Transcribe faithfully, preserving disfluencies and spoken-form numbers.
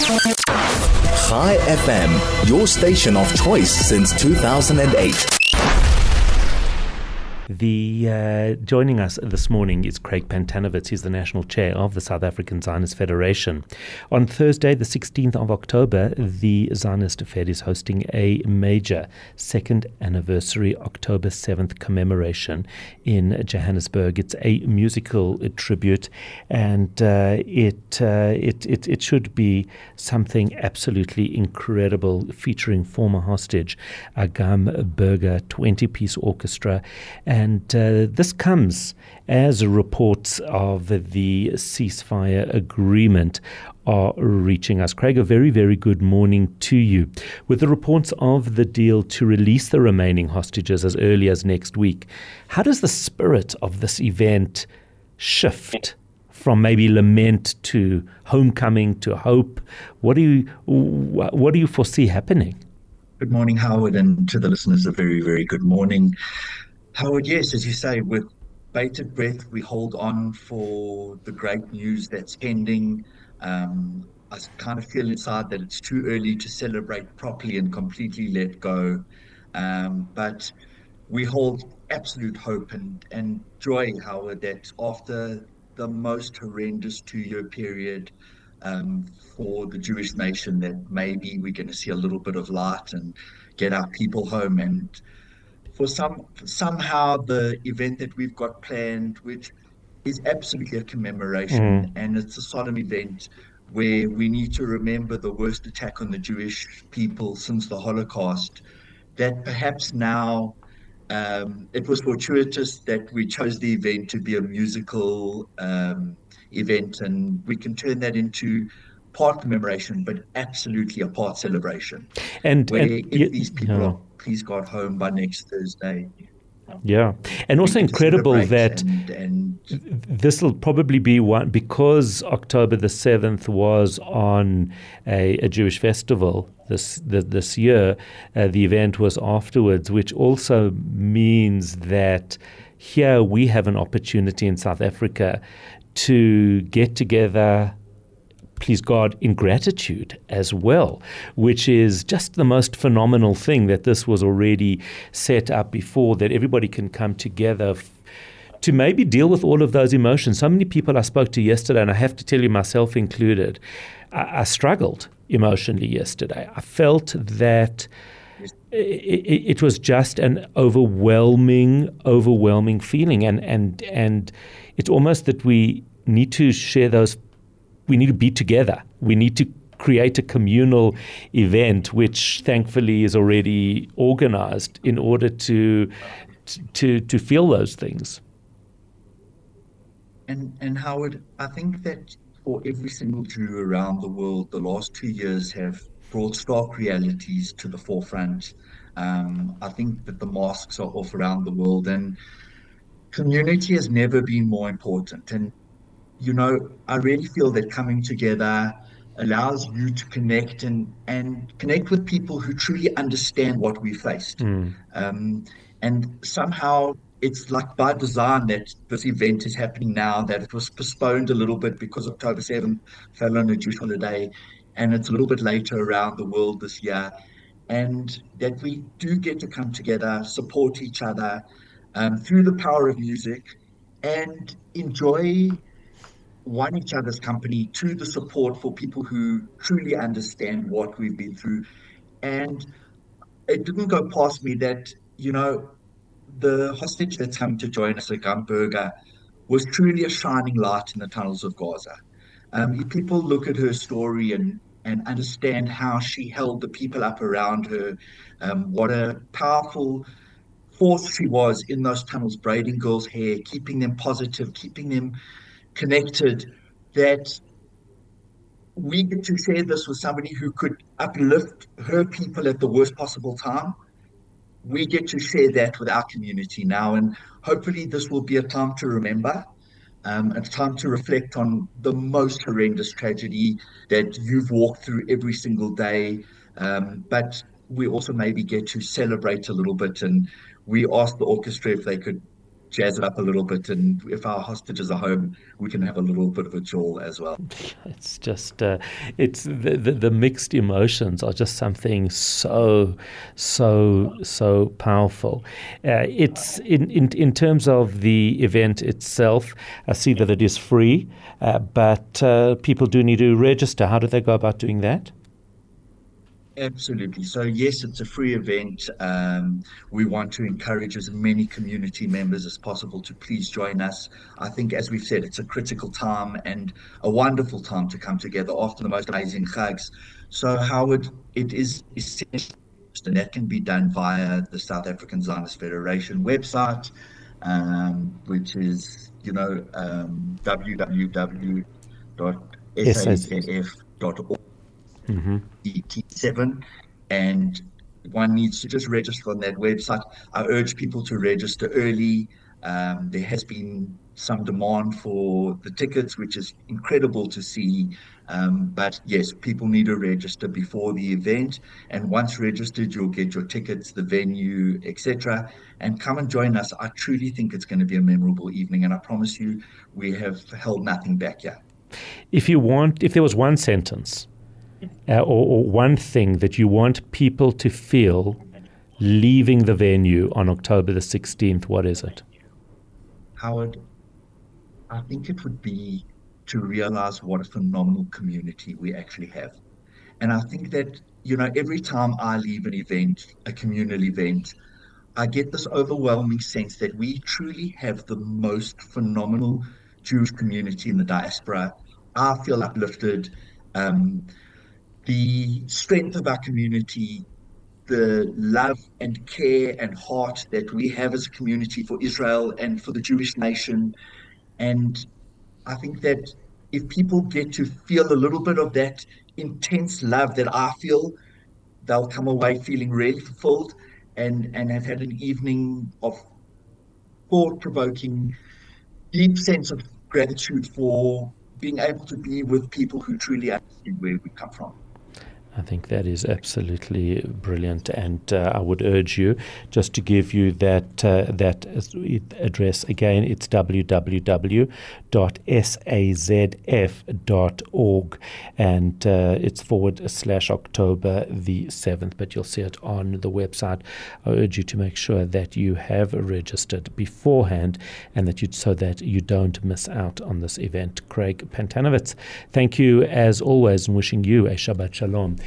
Chai F M, your station of choice since two thousand eight. The uh, joining us this morning is Craig Pantanovitz. He's the National Chair of the South African Zionist Federation. On Thursday, the sixteenth of October, the Zionist Fed is hosting a major second anniversary October seventh commemoration in Johannesburg. It's a musical tribute, and uh, it, uh, it it it should be something absolutely incredible, featuring former hostage Agam Burger twenty-piece orchestra. And uh, this comes as reports of the ceasefire agreement are reaching us. Craig, a very, very good morning to you. With the reports of the deal to release the remaining hostages as early as next week, how does the spirit of this event shift from maybe lament to homecoming to hope? What do you what do you foresee happening? Good morning, Howard, and to the listeners, a very, very good morning. Howard, yes, as you say, with bated breath, we hold on for the great news that's pending. Um, I kind of feel inside that it's too early to celebrate properly and completely let go. Um, but we hold absolute hope and, and joy, Howard, that after the most horrendous two-year period um, for the Jewish nation, that maybe we're going to see a little bit of light and get our people home. And for some somehow the event that we've got planned, which is absolutely a commemoration, mm. and it's a solemn event where we need to remember the worst attack on the Jewish people since the Holocaust, that perhaps now um, it was fortuitous that we chose the event to be a musical um, event, and we can turn that into part commemoration, but absolutely a part celebration. And, where and if you, these people yeah. are, please God, home by next Thursday. Yeah, and also incredible that and, and this will probably be one, because October the seventh was on a, a Jewish festival this the, this year. Uh, the event was afterwards, which also means that here we have an opportunity in South Africa to get together, please God, in gratitude as well, which is just the most phenomenal thing, that this was already set up before, that everybody can come together f- to maybe deal with all of those emotions. So many people I spoke to yesterday, and I have to tell you, myself included, I, I struggled emotionally yesterday. I felt that it, it, it was just an overwhelming, overwhelming feeling, and and and it's almost that we need to share those. We need to be together. We need to create a communal event, which thankfully is already organized in order to to to feel those things. And and Howard, I think that for every single Jew around the world, the last two years have brought stark realities to the forefront. Um, I think that the masks are off around the world, and community has never been more important. And you know, I really feel that coming together allows you to connect and, and connect with people who truly understand what we faced. Mm. Um, and somehow it's like by design that this event is happening now, that it was postponed a little bit because October seventh fell on a Jewish holiday, and it's a little bit later around the world this year. And that we do get to come together, support each other um, through the power of music, and enjoy one each other's company, to the support for people who truly understand what we've been through. And it didn't go past me that, you know, the hostage that's come to join us, Agam Burger, was truly a shining light in the tunnels of Gaza. Um, if people look at her story and, and understand how she held the people up around her, um, what a powerful force she was in those tunnels, braiding girls' hair, keeping them positive, keeping them connected, that we get to share this with somebody who could uplift her people at the worst possible time. We get to share that with our community now, and hopefully this will be a time to remember, um, a time to reflect on the most horrendous tragedy that you've walked through every single day, um, but we also maybe get to celebrate a little bit. And we asked the orchestra if they could jazz it up a little bit. And if our hostages are home, we can have a little bit of a jaw as well. It's just, uh, it's the, the, the mixed emotions are just something so, so, so powerful. Uh, it's in, in, in terms of the event itself, I see that it is free, uh, but uh, people do need to register. How do they go about doing that? Absolutely. So yes, it's a free event. Um, we want to encourage as many community members as possible to please join us. I think, as we've said, it's a critical time and a wonderful time to come together after the most amazing Chags. So Howard, it is essential, and that can be done via the South African Zionist Federation website, um, which is, you know, um, w w w dot s a z f dot org. Mm-hmm. E T seven, and one needs to just register on that website. I urge people to register early. Um, there has been some demand for the tickets, which is incredible to see. Um, but yes, people need to register before the event, and once registered, you'll get your tickets, the venue, et cetera. And come and join us. I truly think it's going to be a memorable evening, and I promise you, we have held nothing back here. If you want, if there was one sentence Uh, or, or one thing that you want people to feel leaving the venue on October the sixteenth, what is it? Howard, I think it would be to realize what a phenomenal community we actually have. And I think that, you know, every time I leave an event, a communal event, I get this overwhelming sense that we truly have the most phenomenal Jewish community in the diaspora. I feel uplifted. Um, The strength of our community, the love and care and heart that we have as a community for Israel and for the Jewish nation. And I think that if people get to feel a little bit of that intense love that I feel, they'll come away feeling really fulfilled and, and have had an evening of thought-provoking, deep sense of gratitude for being able to be with people who truly understand where we come from. I think that is absolutely brilliant, and uh, I would urge you just to give you that uh, that address again. It's w w w dot s a z f dot org, and uh, it's forward slash October the seventh. But you'll see it on the website. I urge you to make sure that you have registered beforehand, and that you so that you don't miss out on this event. Craig Pantanowitz, thank you as always, and wishing you a Shabbat Shalom.